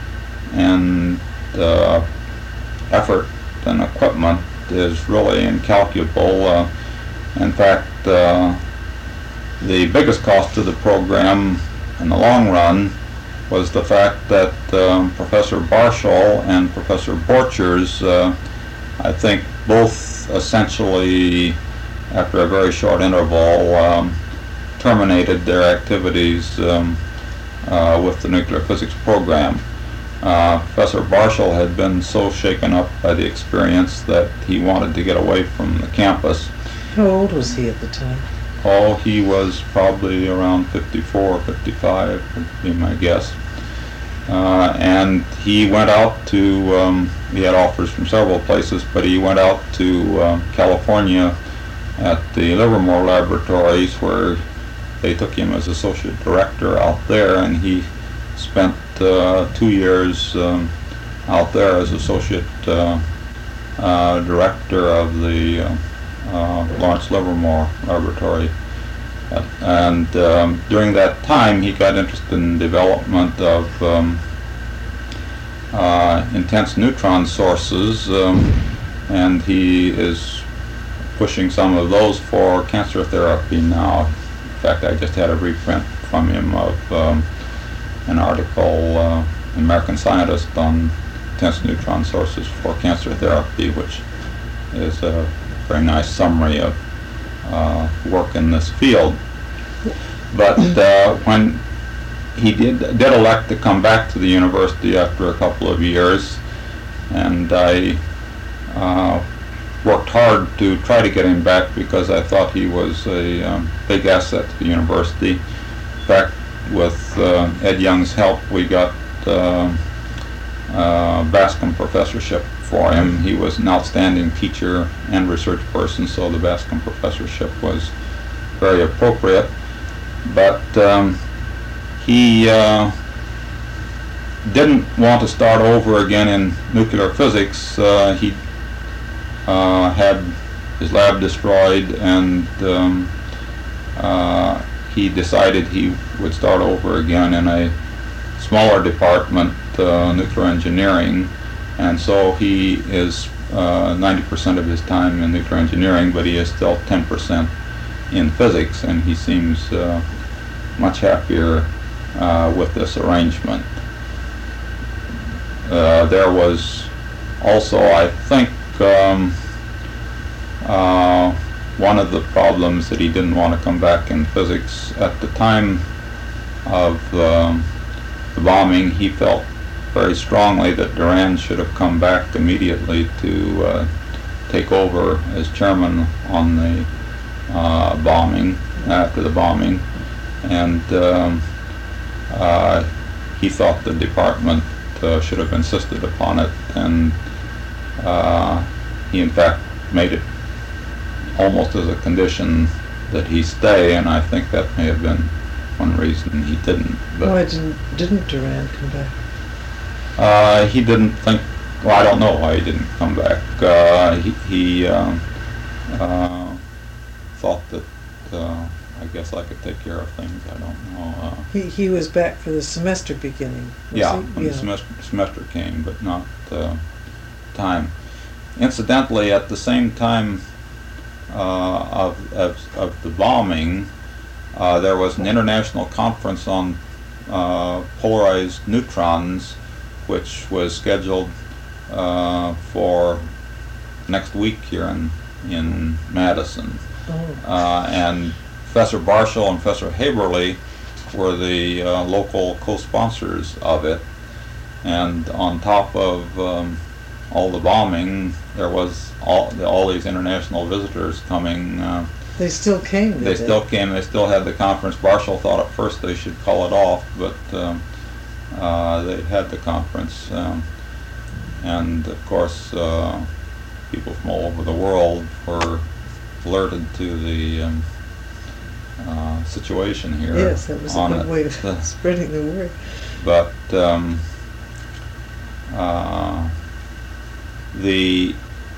and uh, effort and equipment is really incalculable. Uh, in fact, uh, the biggest cost of the program in the long run was the fact that um, Professor Barshall and Professor Borchers, uh, I think both essentially after a very short interval, um, terminated their activities um, uh, with the nuclear physics program. Uh, Professor Barshall had been so shaken up by the experience that he wanted to get away from the campus. How old was he at the time? Oh, he was probably around fifty-four, fifty-five, would be my guess. Uh, and he went out to, um, he had offers from several places, but he went out to uh, California at the Livermore Laboratories, where they took him as associate director out there, and he spent uh, two years um, out there as associate uh, uh, director of the uh, uh, Lawrence Livermore Laboratory. Uh, and um, during that time, he got interested in development of um, uh, intense neutron sources, um, and he is pushing some of those for cancer therapy now. In fact, I just had a reprint from him of um, an article uh, in American Scientist on intense neutron sources for cancer therapy, which is a very nice summary of uh, work in this field. But uh, when he did, did elect to come back to the university after a couple of years, and I uh, worked hard to try to get him back because I thought he was a um, big asset to the university. In fact, with uh, Ed Young's help, we got uh, uh, Bascom professorship for him. He was an outstanding teacher and research person, so the Bascom professorship was very appropriate. But um, he uh, didn't want to start over again in nuclear physics. Uh, he uh, had his lab destroyed, and um, uh, he decided he would start over again in a smaller department, uh, nuclear engineering. And so he is uh, ninety percent of his time in nuclear engineering, but he is still ten percent in physics, and he seems uh, much happier uh, with this arrangement. Uh, there was also, I think, um, uh, one of the problems that he didn't want to come back in physics. At the time of um, the bombing, he felt very strongly that Durand should have come back immediately to uh, take over as chairman on the uh, bombing, after the bombing, and um, uh, he thought the department uh, should have insisted upon it, and uh, he in fact made it almost as a condition that he stay, and I think that may have been one reason he didn't. But why didn't didn't Durand come back? Uh, he didn't think. Well, I don't know why he didn't come back. Uh, he he um, uh, thought that uh, I guess I could take care of things. I don't know. Uh, he he was back for the semester beginning. Was yeah, he? when yeah. the semester semester came, but not uh, time. Incidentally, at the same time uh, of, of of the bombing, uh, there was an international conference on uh, polarized neutrons, which was scheduled uh, for next week here in in Madison, Oh. uh, and Professor Barshall and Professor Haberle were the uh, local co-sponsors of it. And on top of um, all the bombing, there was all all these international visitors coming. Uh, They still came. they did still came. They still had the conference. Barshall thought at first they should call it off, but um, uh, they had the conference. Um, and of course, uh, people from all over the world were alerted to the um, uh, situation here. Yes, that was a on good it. way of Uh, spreading the word. But um, uh, the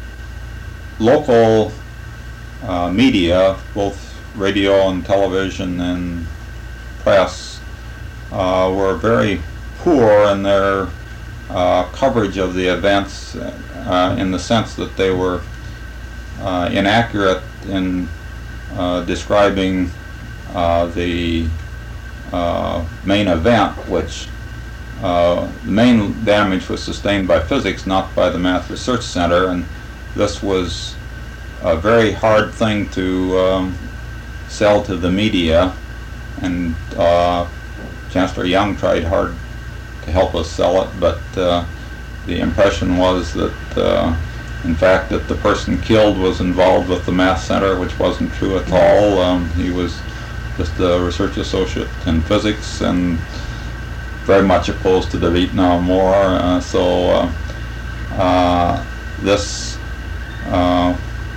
local uh, media, both radio and television and press, uh, were very poor in their uh, coverage of the events, uh, in the sense that they were uh, inaccurate in uh, describing uh, the uh, main event, which uh, the main damage was sustained by physics, not by the Math Research Center, and this was a very hard thing to um, sell to the media, and uh, Chancellor Young tried hard to help us sell it, but uh, the impression was that uh, in fact that the person killed was involved with the Math Center, which wasn't true at all. Um, he was just a research associate in physics and very much opposed to the Vietnam War. Uh, so uh, uh, this uh,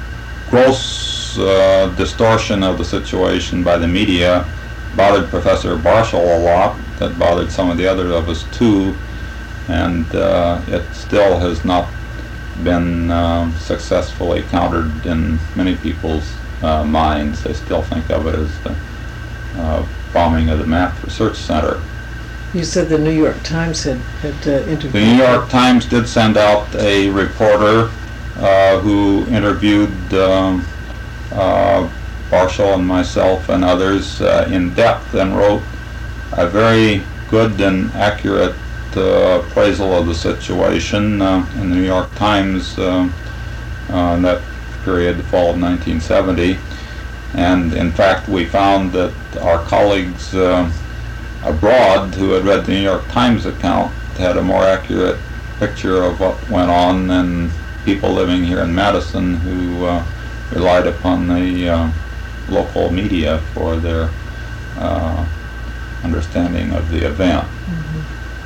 gross uh, distortion of the situation by the media bothered Professor Barshall a lot. That bothered some of the others of us too, and uh, it still has not been uh, successfully countered in many people's uh, minds. They still think of it as the uh, bombing of the Math Research Center. You said the New York Times had, had uh, interviewed. The New York Times did send out a reporter uh, who interviewed um, uh, Barshall and myself and others uh, in depth, and wrote a very good and accurate uh, appraisal of the situation uh, in the New York Times uh, uh, in that period, the fall of nineteen seventy. And in fact, we found that our colleagues uh, abroad who had read the New York Times account had a more accurate picture of what went on than people living here in Madison who uh, relied upon the uh, local media for their uh, understanding of the event. Mm-hmm.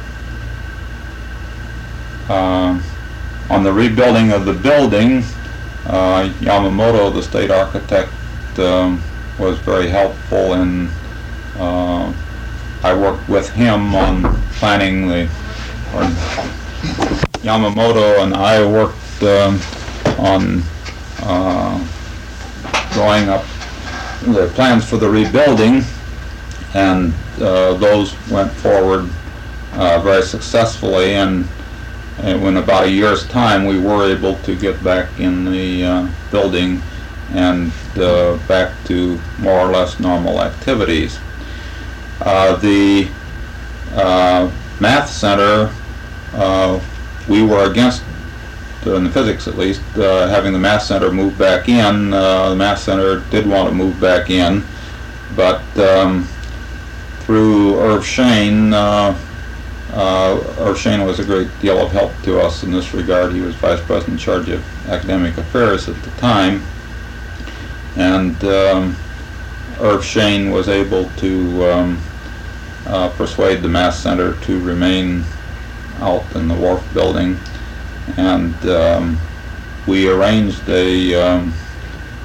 Uh, on the rebuilding of the building, uh, Yamamoto, the state architect, um, was very helpful in uh, I worked with him on planning the, or Yamamoto and I worked um, on uh, drawing up the plans for the rebuilding, and uh, those went forward uh, very successfully, and, and in about a year's time we were able to get back in the uh, building and uh, back to more or less normal activities. Uh, the uh, Math Center, uh, we were against, uh, in the physics at least, uh, having the Math Center move back in. Uh, the Math Center did want to move back in, but um, through Irv Shane, uh, uh, Irv Shane was a great deal of help to us in this regard. He was Vice President in charge of Academic Affairs at the time, and um, Irv Shane was able to um, uh, persuade the Math Center to remain out in the Wharf building, and um, we arranged a um,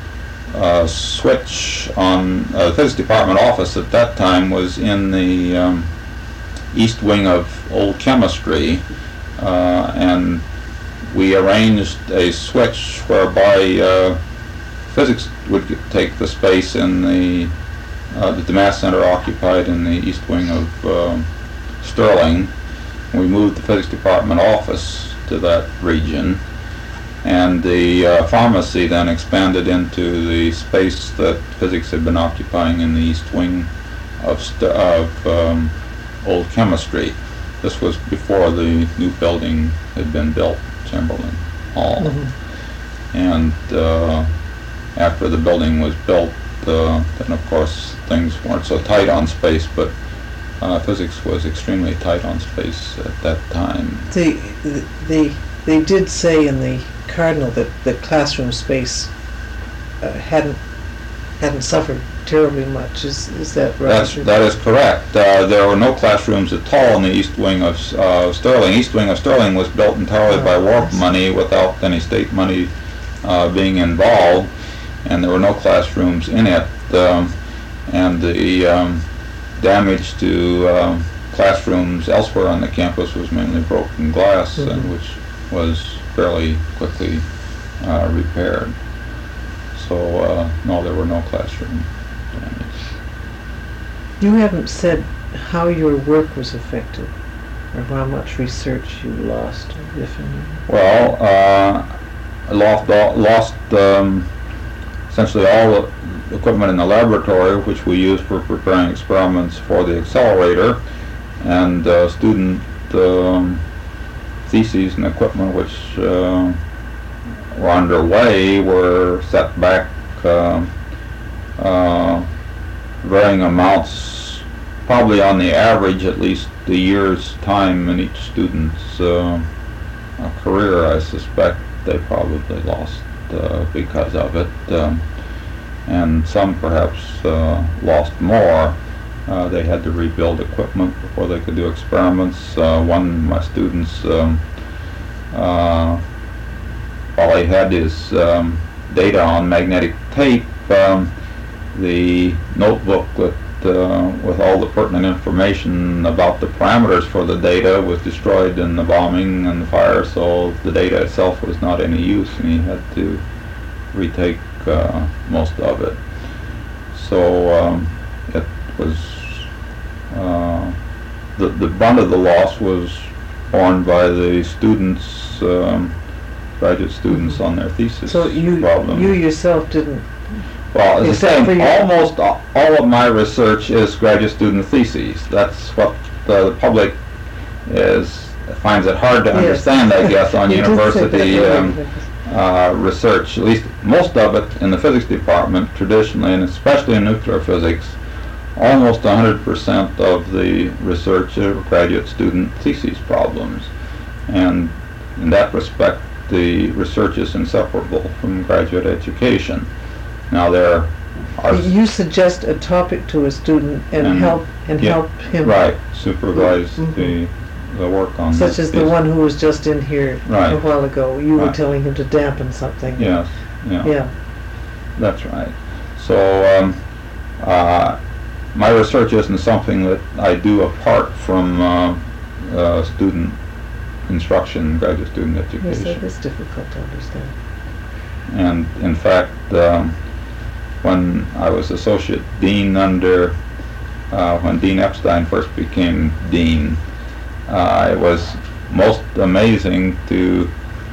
uh, switch on uh, the physics department office at that time was in the um, east wing of old chemistry, uh, and we arranged a switch whereby uh, physics would get, take the space in the uh, that the mass center occupied in the east wing of uh, Sterling. We moved the physics department office to that region, and the uh, pharmacy then expanded into the space that physics had been occupying in the east wing of, st- of um, old chemistry. This was before the new building had been built, Chamberlain Hall. Mm-hmm. And uh, after the building was built, uh, then of course things weren't so tight on space, but uh, physics was extremely tight on space at that time. They, they, they did say in the Cardinal that the classroom space uh, hadn't hadn't suffered terribly much. Is is that right? That's, that is correct. Uh, there were no classrooms at all in the east wing of uh, Sterling. East wing of Sterling was built entirely oh, by W A R P yes. money without any state money uh, being involved, and there were no classrooms in it. Um, and the um, damage to um, classrooms elsewhere on the campus was mainly broken glass, mm-hmm. and which was fairly quickly uh, repaired. So, uh, no, there were no classroom damage. You haven't said how your work was affected, or how much research you lost, if any. Well, uh, I lost, all, lost um, essentially all the equipment in the laboratory, which we used for preparing experiments for the accelerator, and uh, student um, theses and equipment which uh, were underway were set back uh, uh, varying amounts, probably on the average at least a year's time in each student's uh, uh, career. I suspect they probably lost uh, because of it, um, and some perhaps uh, lost more. Uh, they had to rebuild equipment before they could do experiments. Uh, one of my students, um, uh, while he had his um, data on magnetic tape, um, the notebook with, uh, with all the pertinent information about the parameters for the data was destroyed in the bombing and the fire, so the data itself was not any use, and he had to retake uh, most of it. So um, it was uh, the the brunt of the loss was borne by the students, um, graduate students, mm-hmm. on their thesis. So you problem. you yourself didn't. Well, as I say, almost all of my research is graduate student theses. That's what the public is finds it hard to yes. understand, I guess, on university um, uh, research. At least most of it in the physics department, traditionally, and especially in nuclear physics, almost one hundred percent of the research are graduate student thesis problems. And in that respect, the research is inseparable from graduate education. Now there are... You suggest a topic to a student and, and help and yeah, help him... Right, supervise mm-hmm. the, the work on... Such as the one who was just in here right. a while ago. You right. were telling him to dampen something. Yes, yeah. Yeah. That's right. So um, uh, my research isn't something that I do apart from uh, uh, student instruction, graduate student education. Yes, it is difficult to understand. And in fact, um, when I was associate dean under, uh, when Dean Epstein first became dean, uh, it was most amazing to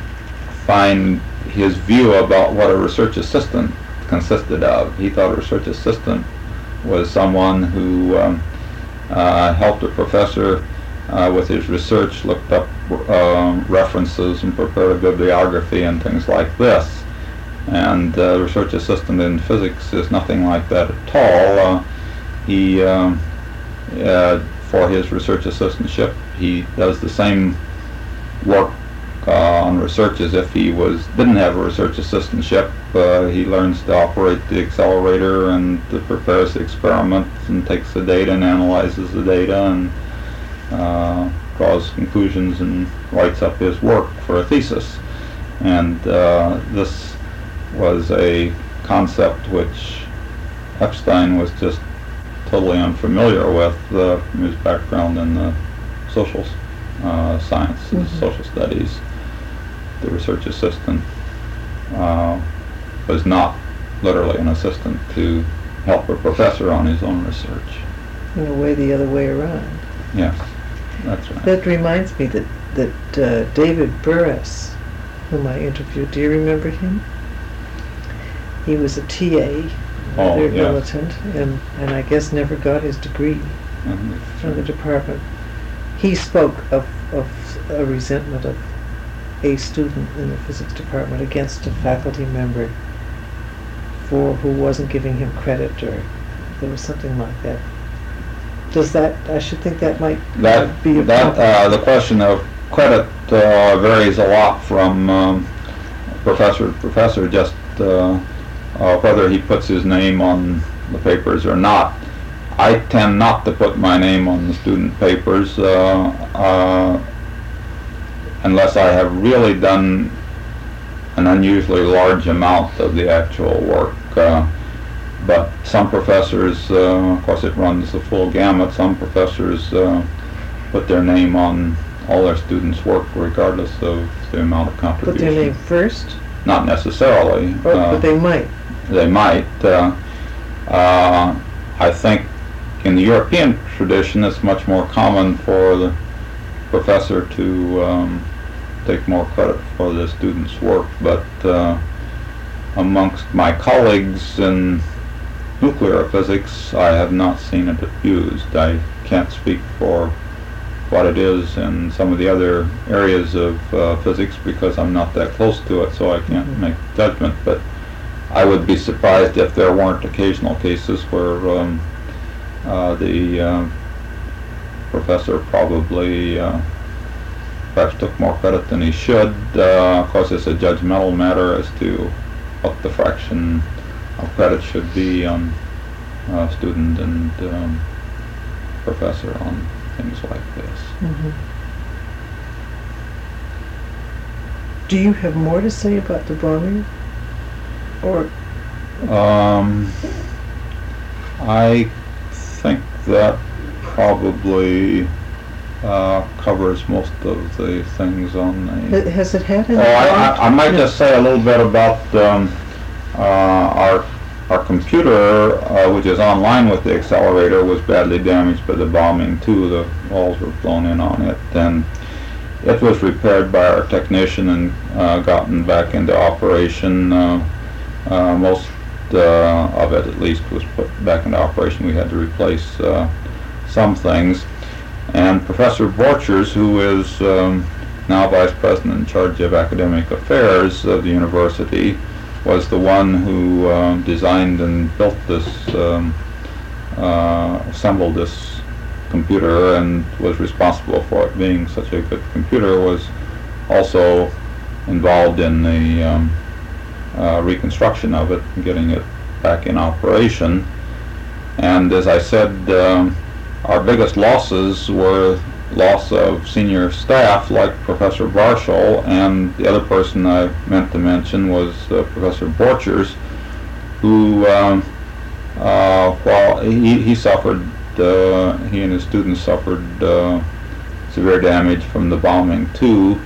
find his view about what a research assistant consisted of. He thought a research assistant was someone who um, uh, helped a professor uh, with his research, looked up uh, references and prepared a bibliography and things like this. And the uh, research assistant in physics is nothing like that at all. Uh, he, um, uh, for his research assistantship, he does the same work uh, on research as if he was didn't have a research assistantship. Uh, he learns to operate the accelerator and to prepares the experiments and takes the data and analyzes the data and uh, draws conclusions and writes up his work for a thesis. And uh, this was a concept which Epstein was just totally unfamiliar with uh, from his background in the social uh, sciences, mm-hmm. social studies. The research assistant uh, was not literally an assistant to help a professor on his own research. In a way, the other way around. Yes, that's right. That reminds me that, that uh, David Burris, whom I interviewed, do you remember him? He was a T A, oh, another yes. militant, and, and I guess never got his degree mm-hmm. from the department. He spoke of, of a resentment of a student in the physics department against a faculty member for who wasn't giving him credit, or there was something like that. Does that, I should think that might that, be a that uh, the question of credit uh, varies a lot from um, professor to professor, just uh, uh, whether he puts his name on the papers or not. I tend not to put my name on the student papers uh, uh, unless I have really done an unusually large amount of the actual work. Uh, but some professors, uh, of course it runs the full gamut, some professors uh, put their name on all their students' work regardless of the amount of contribution. Put their name first? Not necessarily. Oh, uh, but they might. They might. Uh, uh, I think in the European tradition it's much more common for the professor to um, take more credit for the student's work, but uh, amongst my colleagues in nuclear physics I have not seen it abused. I can't speak for what it is in some of the other areas of uh, physics because I'm not that close to it, so I can't mm-hmm. make judgment, but I would be surprised if there weren't occasional cases where um, uh, the uh, professor probably uh, perhaps took more credit than he should. Uh, of course, it's a judgmental matter as to what the fraction of credit should be on uh, student and um, professor on things like this. Mm-hmm. Do you have more to say about the bombing? Or um, I think that probably uh, covers most of the things on the... Has it had any... Oh, I, I, I might no. just say a little bit about um, uh, our our computer, uh, which is online with the accelerator, was badly damaged by the bombing too. The walls were blown in on it, and it was repaired by our technician and uh, gotten back into operation. Uh, uh, most uh, of it, at least, was put back into operation. We had to replace uh, some things. And Professor Borchers, who is um, now Vice President in charge of Academic Affairs of the university, was the one who uh, designed and built this, um, uh, assembled this computer, and was responsible for it being such a good computer, was also involved in the um, uh, reconstruction of it and getting it back in operation. And as I said, um, our biggest losses were loss of senior staff like Professor Barshall, and the other person I meant to mention was uh, Professor Borchers, who, um, uh, while he, he suffered, uh, he and his students suffered uh, severe damage from the bombing too,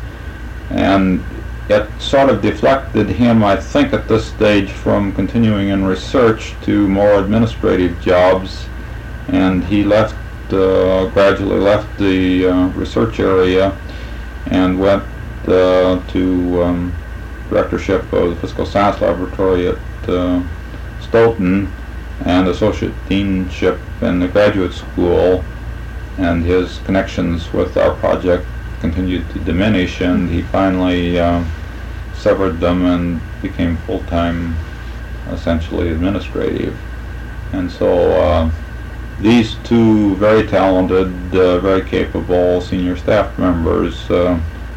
and it sort of deflected him, I think, at this stage from continuing in research to more administrative jobs, and he left Uh, gradually left the uh, research area and went uh, to um, directorship of the Physical Science Laboratory at uh, Stoughton and associate deanship in the graduate school, and his connections with our project continued to diminish, and he finally uh, severed them and became full-time, essentially administrative. And so uh, these two very talented, uh, very capable senior staff members uh,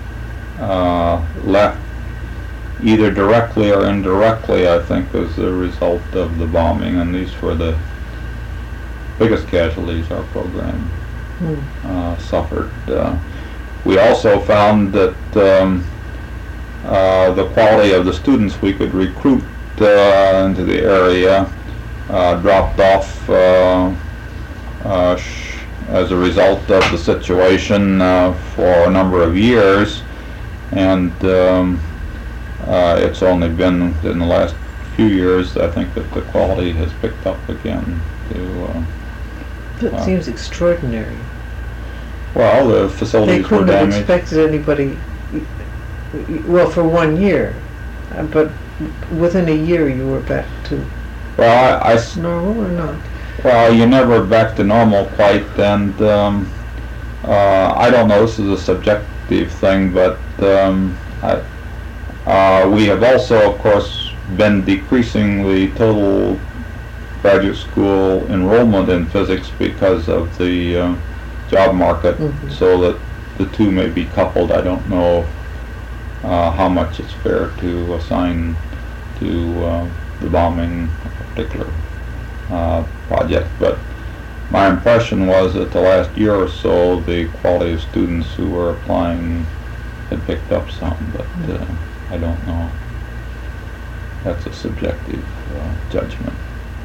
uh, left either directly or indirectly, I think, as a result of the bombing, and these were the biggest casualties our program mm. uh, suffered. Uh, we also found that um, uh, the quality of the students we could recruit uh, into the area uh, dropped off uh, uh, sh- as a result of the situation uh, for a number of years, and um, uh, it's only been in the last few years, I think, that the quality has picked up again. To, uh, That uh, seems extraordinary. well, the They facilities were couldn't have damaged. expected anybody, well, for one year, uh, but within a year you were back to Well, I, I s- normal or not? well, you're never back to normal quite, and um, uh, I don't know. This is a subjective thing, but um, I, uh, we have also, of course, been decreasing the total graduate school enrollment in physics because of the uh, job market, Mhm. so that the two may be coupled. I don't know uh, how much it's fair to assign to uh, the bombing of a particular uh, project, but my impression was that the last year or so the quality of students who were applying had picked up some, but uh, I don't know. That's a subjective uh, judgment.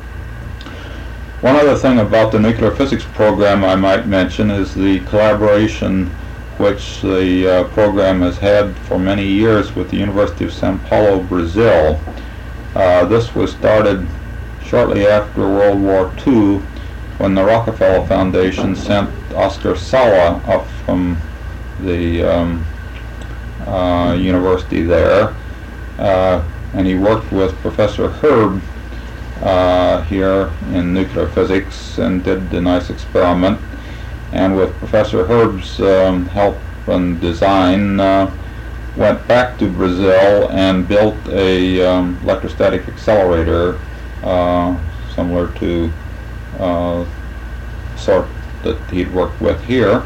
One other thing about the nuclear physics program I might mention is the collaboration which the uh, program has had for many years with the University of Sao Paulo, Brazil. Uh, this was started shortly after World War Two, when the Rockefeller Foundation sent Oscar Sala up from the um, uh, university there, uh, and he worked with Professor Herb uh, here in nuclear physics and did a nice experiment. And with Professor Herb's um, help and design, uh, went back to Brazil and built a um, electrostatic accelerator uh, similar to uh, sort that he'd worked with here,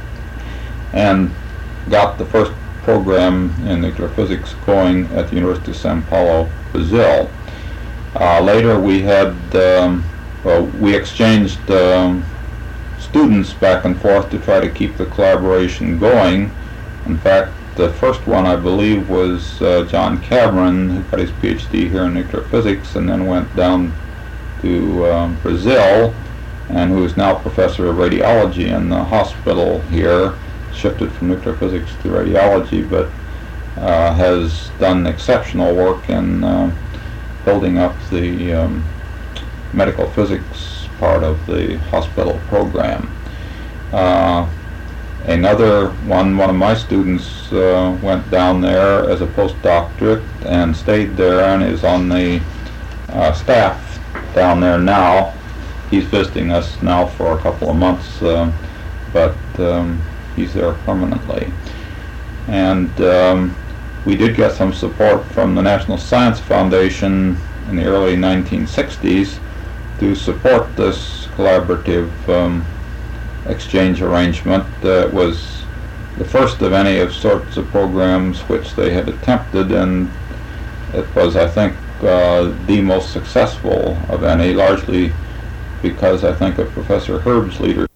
and got the first program in nuclear physics going at the University of Sao Paulo, Brazil. Uh, later we had, um, well, we exchanged um, students back and forth to try to keep the collaboration going. In fact, the first one, I believe, was uh, John Cameron, who got his PhD here in nuclear physics and then went down to um, Brazil, and who is now professor of radiology in the hospital here, shifted from nuclear physics to radiology, but uh, has done exceptional work in uh, building up the um, medical physics part of the hospital program. Uh, Another one, one of my students uh, went down there as a postdoctorate and stayed there and is on the uh, staff down there now. He's visiting us now for a couple of months, uh, but um, he's there permanently. And um, we did get some support from the National Science Foundation in the early nineteen sixties to support this collaborative um, exchange arrangement. Uh, it was the first of any of sorts of programs which they had attempted, and it was, I think, uh, the most successful of any, largely because I think of Professor Herb's leadership